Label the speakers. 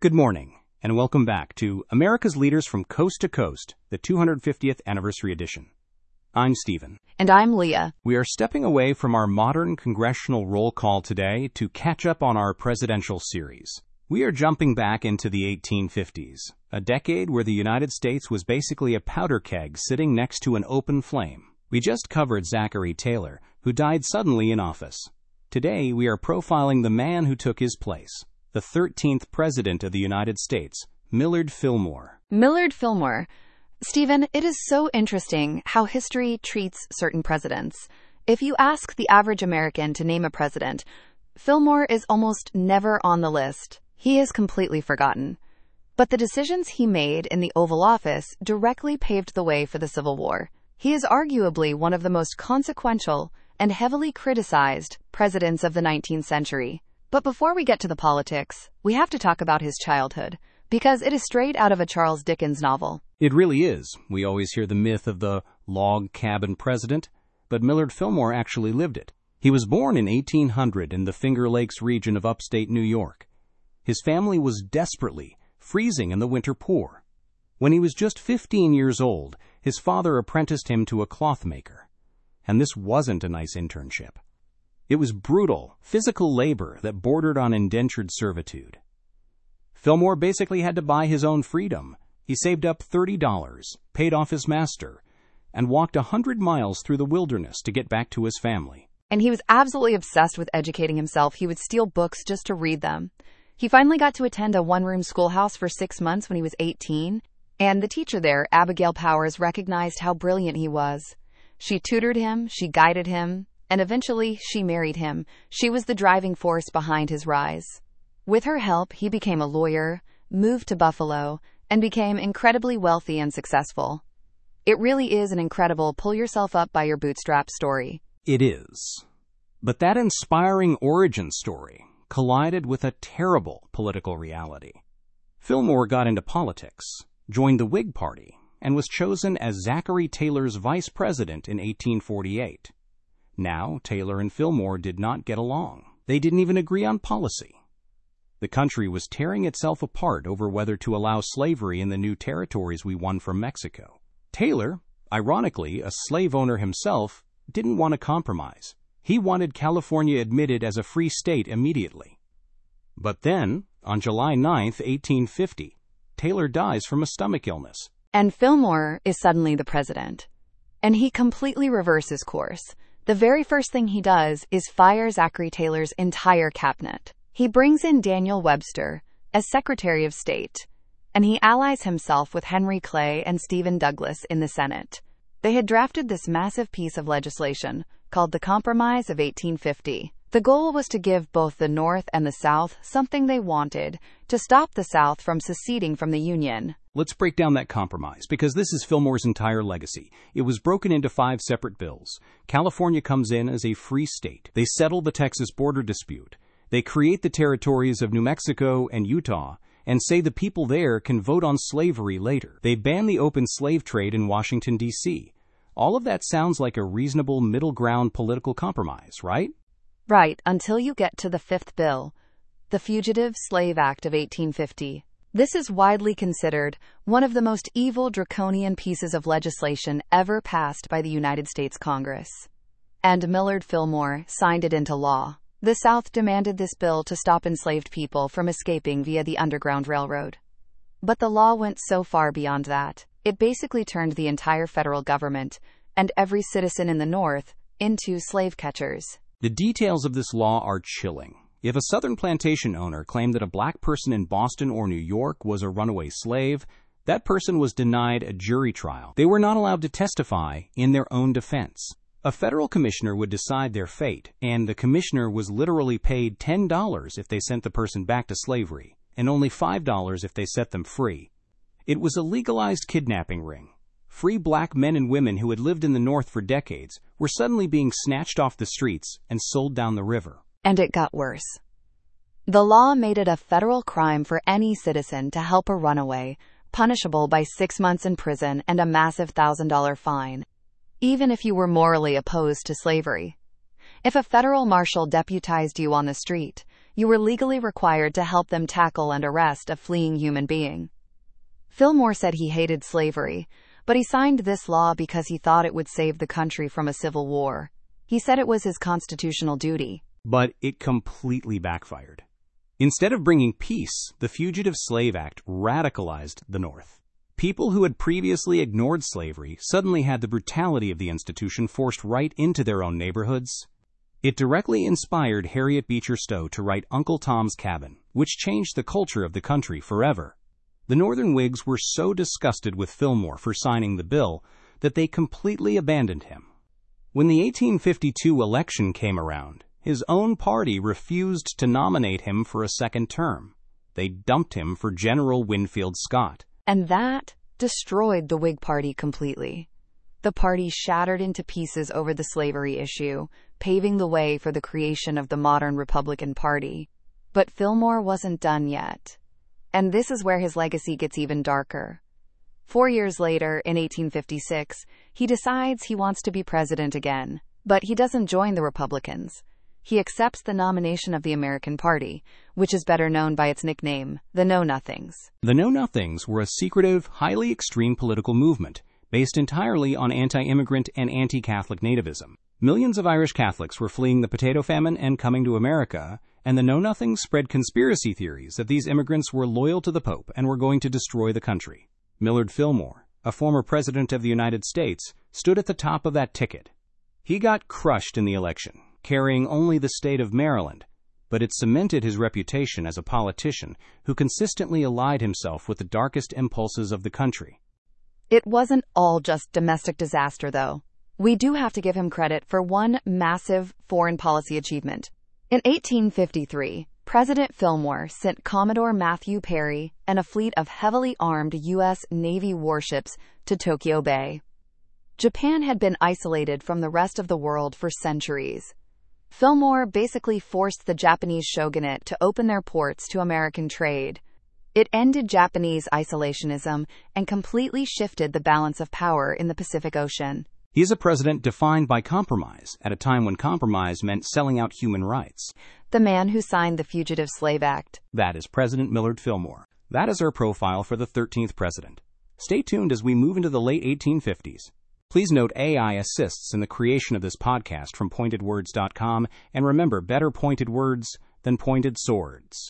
Speaker 1: Good morning, and welcome back to America's Leaders from Coast to Coast, the 250th Anniversary Edition. I'm Stephen.
Speaker 2: And I'm Leah.
Speaker 1: We are stepping away from our modern congressional roll call today to catch up on our presidential series. We are jumping back into the 1850s, a decade where the United States was basically a powder keg sitting next to an open flame. We just covered Zachary Taylor, who died suddenly in office. Today, we are profiling the man who took his place, the 13th President of the United States, Millard Fillmore.
Speaker 2: Millard Fillmore. Stephen, it is so interesting how history treats certain presidents. If you ask the average American to name a president, Fillmore is almost never on the list. He is completely forgotten. But the decisions he made in the Oval Office directly paved the way for the Civil War. He is arguably one of the most consequential and heavily criticized presidents of the 19th century. But before we get to the politics, we have to talk about his childhood, because it is straight out of a Charles Dickens novel.
Speaker 1: It really is. We always hear the myth of the log cabin president, but Millard Fillmore actually lived it. He was born in 1800 in the Finger Lakes region of upstate New York. His family was desperately freezing in the winter poor. When he was just 15 years old, his father apprenticed him to a cloth maker. And this wasn't a nice internship. It was brutal, physical labor that bordered on indentured servitude. Fillmore basically had to buy his own freedom. He saved up $30, paid off his master, and walked 100 miles through the wilderness to get back to his family.
Speaker 2: And he was absolutely obsessed with educating himself. He would steal books just to read them. He finally got to attend a one-room schoolhouse for 6 months when he was 18, and the teacher there, Abigail Powers, recognized how brilliant he was. She tutored him, she guided him, and eventually she married him. She was the driving force behind his rise. With her help, he became a lawyer, moved to Buffalo, and became incredibly wealthy and successful. It really is an incredible pull-yourself-up-by-your-bootstraps story.
Speaker 1: It is. But that inspiring origin story collided with a terrible political reality. Fillmore got into politics, joined the Whig Party, and was chosen as Zachary Taylor's vice president in 1848. Now, Taylor and Fillmore did not get along. They didn't even agree on policy. The country was tearing itself apart over whether to allow slavery in the new territories we won from Mexico. Taylor, ironically a slave owner himself, didn't want to compromise. He wanted California admitted as a free state immediately. But then, on July 9, 1850, Taylor dies from a stomach illness.
Speaker 2: And Fillmore is suddenly the president. And he completely reverses course. The very first thing he does is fire Zachary Taylor's entire cabinet. He brings in Daniel Webster as Secretary of State, and he allies himself with Henry Clay and Stephen Douglas in the Senate. They had drafted this massive piece of legislation called the Compromise of 1850. The goal was to give both the North and the South something they wanted, to stop the South from seceding from the Union.
Speaker 1: Let's break down that compromise, because this is Fillmore's entire legacy. It was broken into 5 separate bills. California comes in as a free state. They settle the Texas border dispute. They create the territories of New Mexico and Utah and say the people there can vote on slavery later. They ban the open slave trade in Washington, D.C. All of that sounds like a reasonable middle ground political compromise, right?
Speaker 2: Right, until you get to the 5th bill, the Fugitive Slave Act of 1850. This is widely considered one of the most evil, draconian pieces of legislation ever passed by the United States Congress. And Millard Fillmore signed it into law. The South demanded this bill to stop enslaved people from escaping via the Underground Railroad. But the law went so far beyond that. It basically turned the entire federal government and every citizen in the North into slave catchers.
Speaker 1: The details of this law are chilling. If a Southern plantation owner claimed that a black person in Boston or New York was a runaway slave, that person was denied a jury trial. They were not allowed to testify in their own defense. A federal commissioner would decide their fate, and the commissioner was literally paid $10 if they sent the person back to slavery, and only $5 if they set them free. It was a legalized kidnapping ring. Free black men and women who had lived in the North for decades were suddenly being snatched off the streets and sold down the river.
Speaker 2: And it got worse. The law made it a federal crime for any citizen to help a runaway, punishable by 6 months in prison and a massive $1,000 fine, even if you were morally opposed to slavery. If a federal marshal deputized you on the street, you were legally required to help them tackle and arrest a fleeing human being. Fillmore said he hated slavery, but he signed this law because he thought it would save the country from a civil war. He said it was his constitutional duty.
Speaker 1: But it completely backfired. Instead of bringing peace, the Fugitive Slave Act radicalized the North. People who had previously ignored slavery suddenly had the brutality of the institution forced right into their own neighborhoods. It directly inspired Harriet Beecher Stowe to write Uncle Tom's Cabin, which changed the culture of the country forever. The Northern Whigs were so disgusted with Fillmore for signing the bill that they completely abandoned him. When the 1852 election came around, his own party refused to nominate him for a second term. They dumped him for General Winfield Scott.
Speaker 2: And that destroyed the Whig Party completely. The party shattered into pieces over the slavery issue, paving the way for the creation of the modern Republican Party. But Fillmore wasn't done yet. And this is where his legacy gets even darker. 4 years later, in 1856, he decides he wants to be president again. But he doesn't join the Republicans. He accepts the nomination of the American Party, which is better known by its nickname, the Know-Nothings.
Speaker 1: The Know-Nothings were a secretive, highly extreme political movement based entirely on anti-immigrant and anti-Catholic nativism. Millions of Irish Catholics were fleeing the potato famine and coming to America, and the Know-Nothings spread conspiracy theories that these immigrants were loyal to the Pope and were going to destroy the country. Millard Fillmore, a former president of the United States, stood at the top of that ticket. He got crushed in the election, carrying only the state of Maryland, but it cemented his reputation as a politician who consistently allied himself with the darkest impulses of the country.
Speaker 2: It wasn't all just domestic disaster, though. We do have to give him credit for one massive foreign policy achievement. In 1853, President Fillmore sent Commodore Matthew Perry and a fleet of heavily armed U.S. Navy warships to Tokyo Bay. Japan had been isolated from the rest of the world for centuries. Fillmore basically forced the Japanese shogunate to open their ports to American trade. It ended Japanese isolationism and completely shifted the balance of power in the Pacific Ocean.
Speaker 1: He is a president defined by compromise, at a time when compromise meant selling out human rights.
Speaker 2: The man who signed the Fugitive Slave Act.
Speaker 1: That is President Millard Fillmore. That is our profile for the 13th president. Stay tuned as we move into the late 1850s. Please note AI assists in the creation of this podcast from pointedwords.com, and remember, better pointed words than pointed swords.